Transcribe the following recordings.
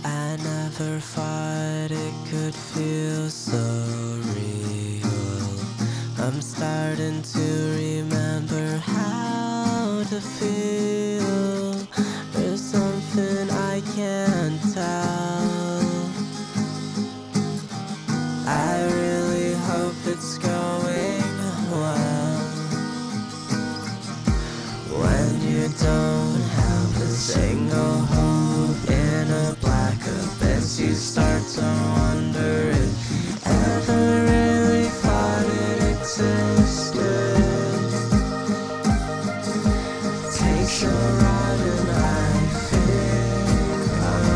I never thought it could feel so real. I'm starting to remember how to feel. There's something I can't tell. I really hope it's going well. When you don't have a single hope in a black abyss, you start to wonder if you ever really thought it existed. Takes a rod and I think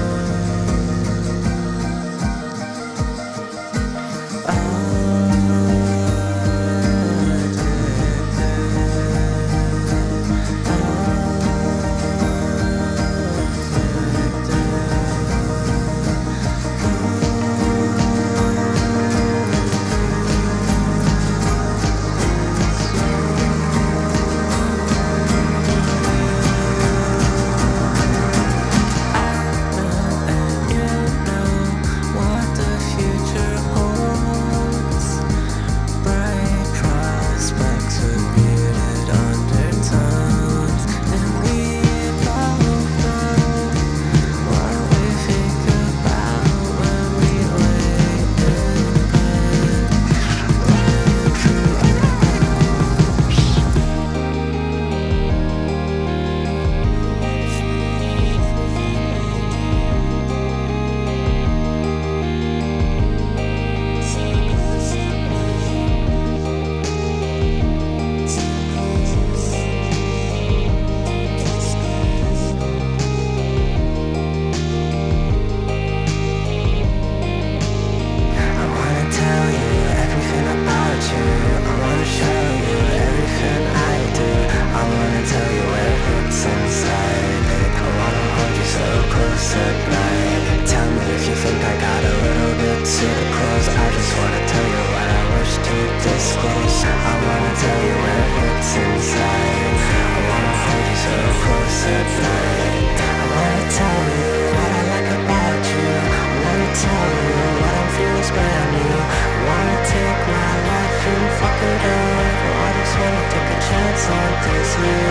disclose. I wanna tell you where it hurts inside. I wanna hold you so close at night. I wanna tell you what I like about you. I wanna tell you what I'm feeling is brand new. I wanna take my life and fuck it up. I just wanna take a chance on this new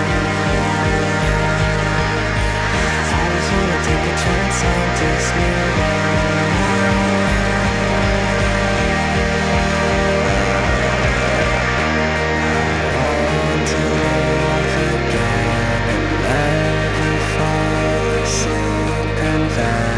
life. I just wanna take a chance on this new life. That